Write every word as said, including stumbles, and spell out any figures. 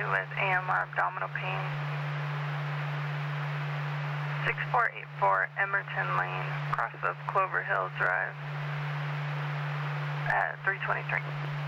two with A M R abdominal pain. six four eight four Emerton Lane, cross of Clover Hill Drive at three twenty-three.